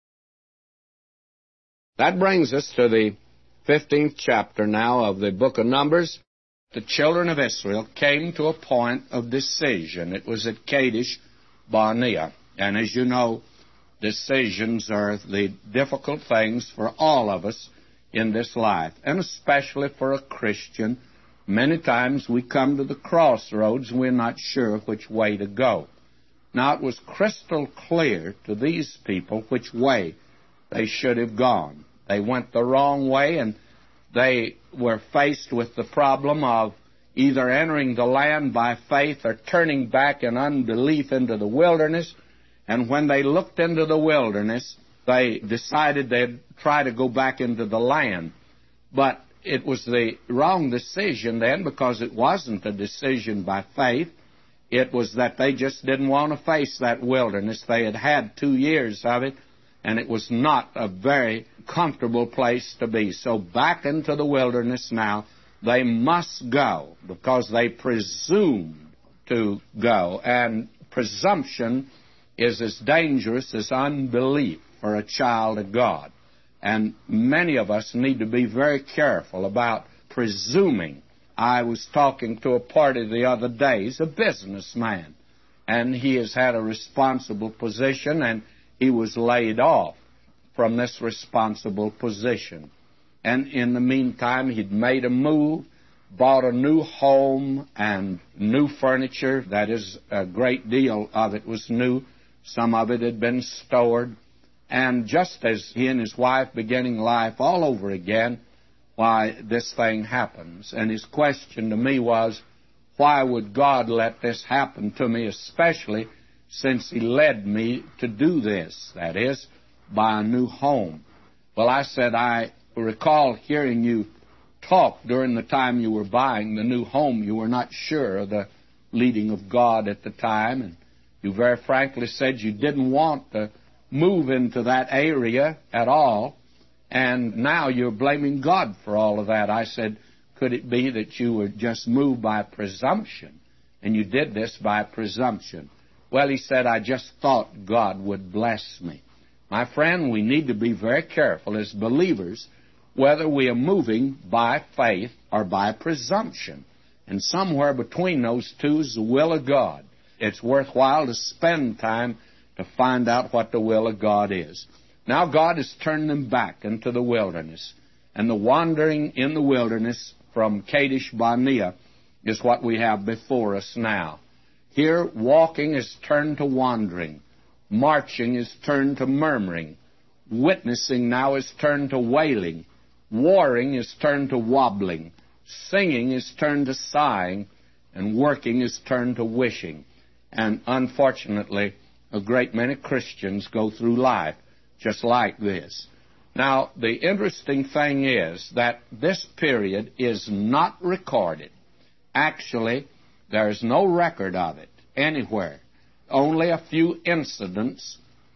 That brings us to the fifteenth chapter now of the book of Numbers. The children of Israel came to a point of decision. It was at Kadesh Barnea. And as you know, decisions are the difficult things for all of us in this life, and especially for a Christian. Many times we come to the crossroads and we're not sure which way to go. Now, it was crystal clear to these people which way they should have gone. They went the wrong way, and they were faced with the problem of either entering the land by faith or turning back in unbelief into the wilderness. And when they looked into the wilderness, they decided they'd try to go back into the land. But it was the wrong decision then, because it wasn't a decision by faith. It was that they just didn't want to face that wilderness. They had had two years of it, and it was not a very comfortable place to be. So back into the wilderness now they must go, because they presumed to go. And presumption is as dangerous as unbelief for a child of God. And many of us need to be very careful about presuming. I was talking to a party the other day. He's a businessman, and he has had a responsible position, and he was laid off from this responsible position. And in the meantime, he'd made a move, bought a new home and new furniture. That is, a great deal of it was new. Some of it had been stored. And just as he and his wife beginning life all over again, why, this thing happens. And his question to me was, why would God let this happen to me, especially since he led me to do this, that is, buy a new home? Well, I said, I recall hearing you talk during the time you were buying the new home. You were not sure of the leading of God at the time, and you very frankly said you didn't want to move into that area at all, and now you're blaming God for all of that. I said, could it be that you were just moved by presumption, and you did this by presumption? Well, he said, I just thought God would bless me. My friend, we need to be very careful as believers whether we are moving by faith or by presumption. And somewhere between those two is the will of God. It's worthwhile to spend time to find out what the will of God is. Now God has turned them back into the wilderness. And the wandering in the wilderness from Kadesh Barnea is what we have before us now. Here, walking is turned to wandering. Marching is turned to murmuring. Witnessing now is turned to wailing. Warring is turned to wobbling. Singing is turned to sighing. And working is turned to wishing. And unfortunately, a great many Christians go through life just like this. Now, the interesting thing is that this period is not recorded. Actually, there is no record of it anywhere. Only a few incidents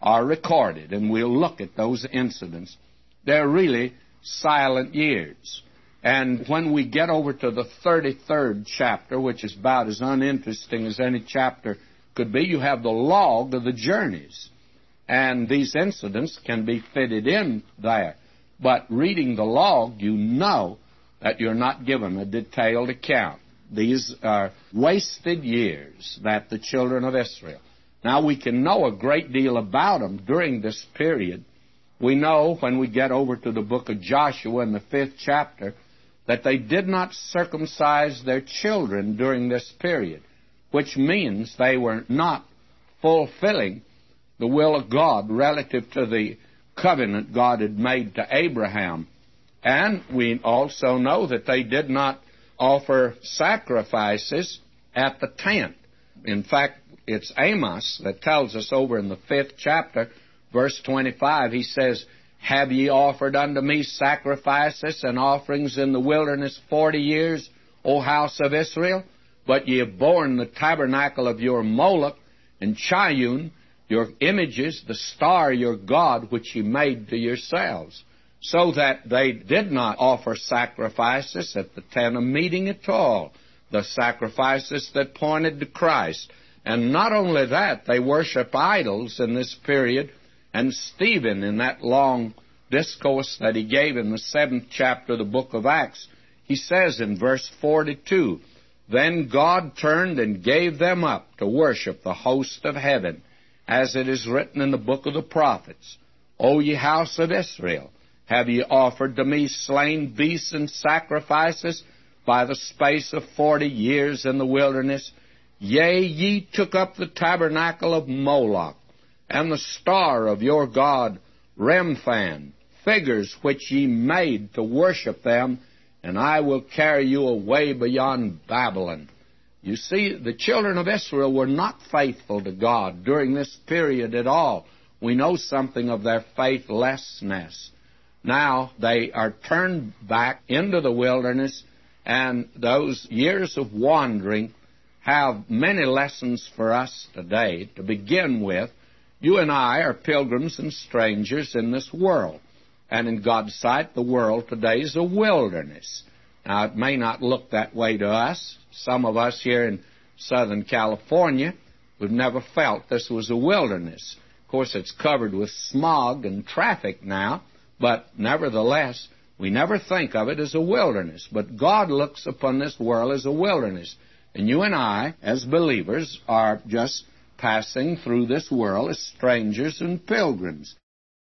are recorded, and we'll look at those incidents. They're really silent years. And when we get over to the thirty-third chapter, which is about as uninteresting as any chapter could be, you have the log of the journeys. And these incidents can be fitted in there. But reading the log, you know that you're not given a detailed account. These are wasted years that the children of Israel. Now, we can know a great deal about them during this period. We know when we get over to the book of Joshua in the fifth chapter that they did not circumcise their children during this period, which means they were not fulfilling the will of God relative to the covenant God had made to Abraham. And we also know that they did not offer sacrifices at the tent. In fact, it's Amos that tells us over in the fifth chapter, verse twenty-five, he says, "Have ye offered unto me sacrifices and offerings in the wilderness forty years, O house of Israel? But ye have borne the tabernacle of your Moloch, and Chiyun, your images, the star your God, which ye made to yourselves." So that they did not offer sacrifices at the tent of meeting at all, the sacrifices that pointed to Christ. And not only that, they worship idols in this period. And Stephen, in that long discourse that he gave in the seventh chapter of the book of Acts, he says in verse forty-two, "Then God turned and gave them up to worship the host of heaven, as it is written in the book of the prophets, O ye house of Israel, have ye offered to me slain beasts and sacrifices by the space of forty years in the wilderness? Yea, ye took up the tabernacle of Moloch, and the star of your god Remphan, figures which ye made to worship them, and I will carry you away beyond Babylon." You see, the children of Israel were not faithful to God during this period at all. We know something of their faithlessness. Now they are turned back into the wilderness, and those years of wandering have many lessons for us today. To begin with, you and I are pilgrims and strangers in this world. And in God's sight, the world today is a wilderness. Now, it may not look that way to us. Some of us here in Southern California, we've never felt this was a wilderness. Of course, it's covered with smog and traffic now, but nevertheless, we never think of it as a wilderness. But God looks upon this world as a wilderness. And you and I, as believers, are just passing through this world as strangers and pilgrims.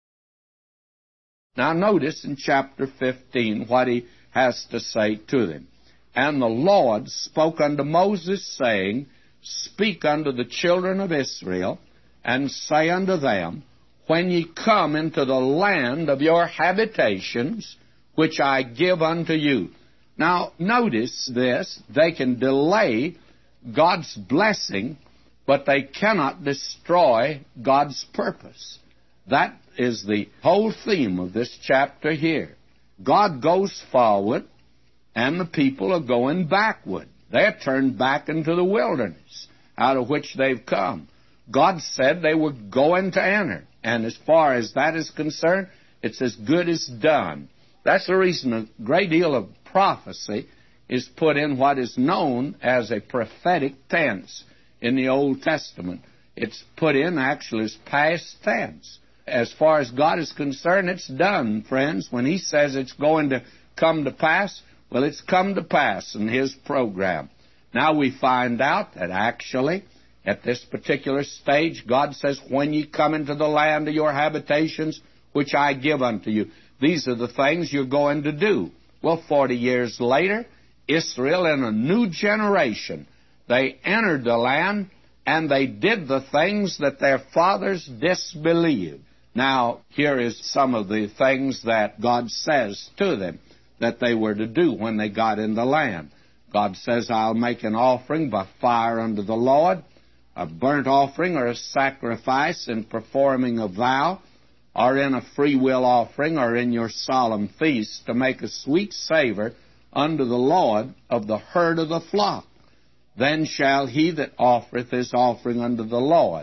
Now notice in chapter fifteen what he has to say to them. "And the Lord spoke unto Moses, saying, Speak unto the children of Israel, and say unto them, When ye come into the land of your habitations, which I give unto you." Now, notice this. They can delay God's blessing, but they cannot destroy God's purpose. That is the whole theme of this chapter here. God goes forward, and the people are going backward. They're turned back into the wilderness, out of which they've come. God said they were going to enter. And as far as that is concerned, it's as good as done. That's the reason a great deal of prophecy is put in what is known as a prophetic tense in the Old Testament. It's put in actually as past tense. As far as God is concerned, it's done, friends. When He says it's going to come to pass, well, it's come to pass in His program. Now we find out that actually, at this particular stage, God says, "When ye come into the land of your habitations, which I give unto you," these are the things you're going to do. Well, forty years later, Israel in a new generation, they entered the land, and they did the things that their fathers disbelieved. Now, here is some of the things that God says to them that they were to do when they got in the land. God says, "I'll make an offering by fire unto the Lord, a burnt offering or a sacrifice in performing a vow, or in a freewill offering, or in your solemn feast, to make a sweet savor unto the Lord of the herd of the flock. Then shall he that offereth his offering unto the Lord,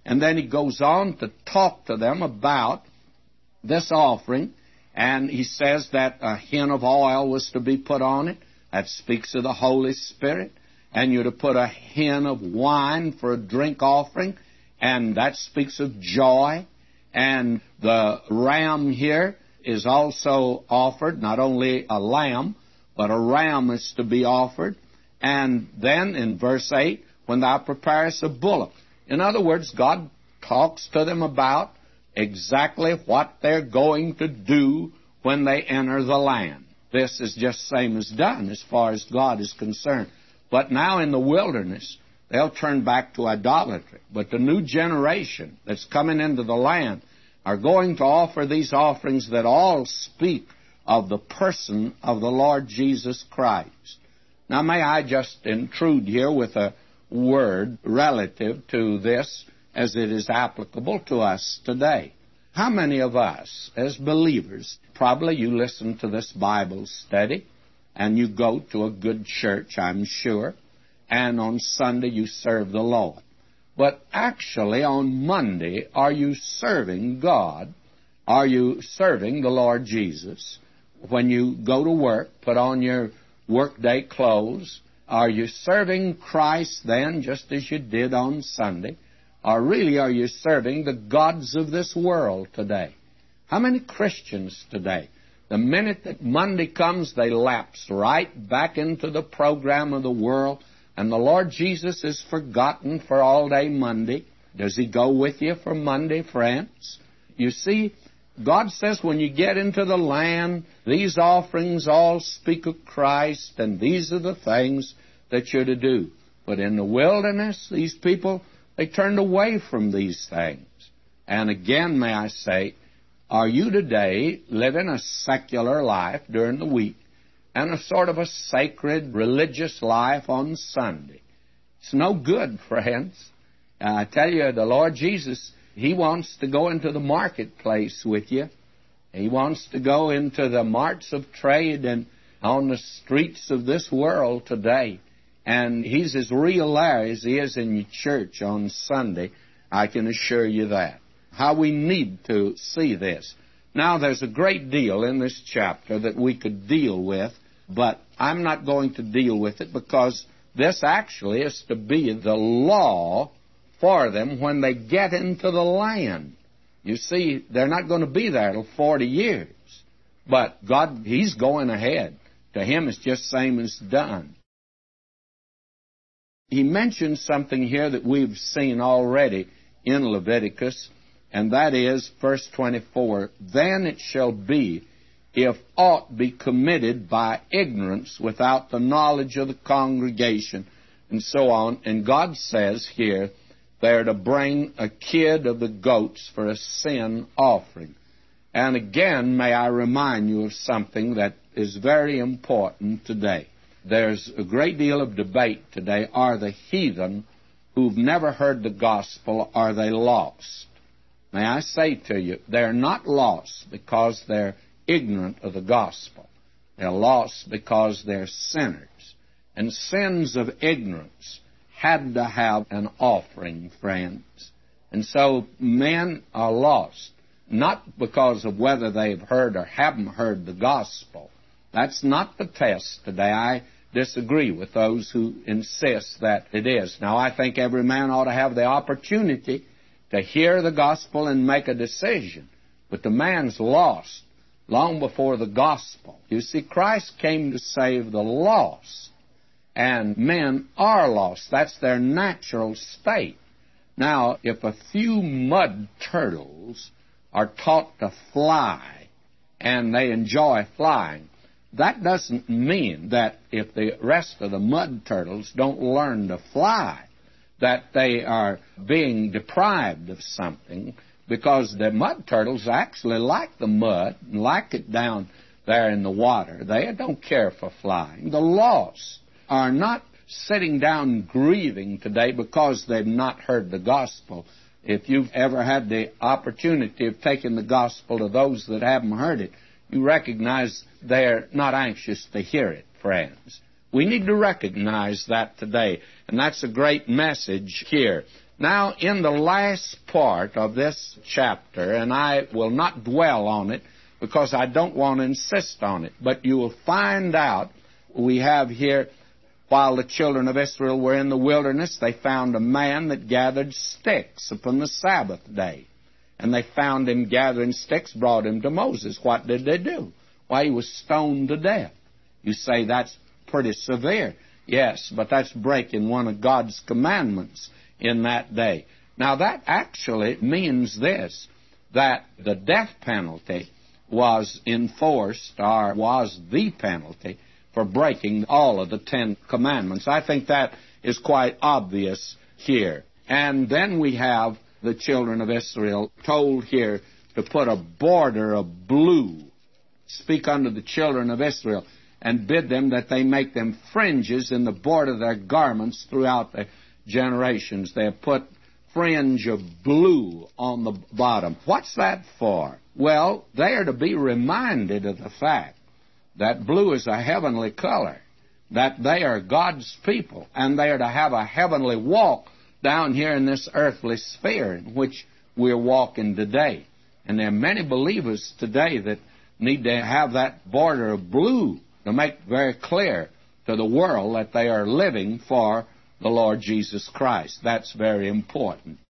And then he goes on to talk to them about this offering, and he says that a hin of oil was to be put on it. That speaks of the Holy Spirit. And you're to put a hin of wine for a drink offering, and that speaks of joy. And the ram here is also offered, not only a lamb, but a ram is to be offered. And then in verse eight, when thou preparest a bullock. In other words, God talks to them about exactly what they're going to do when they enter the land. This is just same as done as far as God is concerned. But now in the wilderness, they'll turn back to idolatry. But the new generation that's coming into the land are going to offer these offerings that all speak of the person of the Lord Jesus Christ. Now, may I just intrude here with a word relative to this as it is applicable to us today. How many of us, as believers, probably you listen to this Bible study, and you go to a good church, I'm sure, and on Sunday you serve the Lord. But actually on Monday, are you serving God? Are you serving the Lord Jesus? When you go to work, put on your workday clothes, are you serving Christ then, just as you did on Sunday? Or really are you serving the gods of this world today? How many Christians today, the minute that Monday comes, they lapse right back into the program of the world, and the Lord Jesus is forgotten for all day Monday? Does He go with you for Monday, friends? You see, God says when you get into the land, these offerings all speak of Christ, and these are the things that you're to do. But in the wilderness, these people, they turned away from these things. And again, may I say, are you today living a secular life during the week and a sort of a sacred religious life on Sunday? It's no good, friends. Uh, I tell you, the Lord Jesus, He wants to go into the marketplace with you. He wants to go into the marts of trade and on the streets of this world today. And He's as real there as He is in your church on Sunday. I can assure you that. How we need to see this. Now, there's a great deal in this chapter that we could deal with, but I'm not going to deal with it because this actually is to be the law for them when they get into the land. You see, they're not going to be there till forty years. But God, He's going ahead. To Him, it's just same as done. He mentions something here that we've seen already in Leviticus, and that is verse twenty-four. Then it shall be, if aught be committed by ignorance without the knowledge of the congregation, and so on. And God says here, they're to bring a kid of the goats for a sin offering. And again, may I remind you of something that is very important today. There's a great deal of debate today. Are the heathen who've never heard the gospel, are they lost? May I say to you, they're not lost because they're ignorant of the gospel. They're lost because they're sinners. And sins of ignorance had to have an offering, friends. And so men are lost, not because of whether they've heard or haven't heard the gospel. That's not the test today. I disagree with those who insist that it is. Now, I think every man ought to have the opportunity to hear the gospel and make a decision. But the man's lost long before the gospel. You see, Christ came to save the lost, and men are lost. That's their natural state. Now, if a few mud turtles are taught to fly, and they enjoy flying, that doesn't mean that if the rest of the mud turtles don't learn to fly, that they are being deprived of something, because the mud turtles actually like the mud and like it down there in the water. They don't care for flying. The lost are not sitting down grieving today because they've not heard the gospel. If you've ever had the opportunity of taking the gospel to those that haven't heard it, you recognize they're not anxious to hear it, friends. We need to recognize that today, and that's a great message here. Now, in the last part of this chapter, and I will not dwell on it because I don't want to insist on it, but you will find out, we have here, while the children of Israel were in the wilderness, they found a man that gathered sticks upon the Sabbath day. And they found him gathering sticks, brought him to Moses. What did they do? Why, he was stoned to death. You say that's pretty severe. Yes, but that's breaking one of God's commandments in that day. Now, that actually means this, that the death penalty was enforced, or was the penalty, for breaking all of the Ten Commandments. I think that is quite obvious here. And then we have the children of Israel told here to put a border of blue. Speak unto the children of Israel, and bid them that they make them fringes in the border of their garments throughout the generations. They have put fringe of blue on the bottom. What's that for? Well, they are to be reminded of the fact that blue is a heavenly color, that they are God's people, and they are to have a heavenly walk down here in this earthly sphere in which we're walking today. And there are many believers today that need to have that border of blue to make very clear to the world that they are living for the Lord Jesus Christ. That's very important.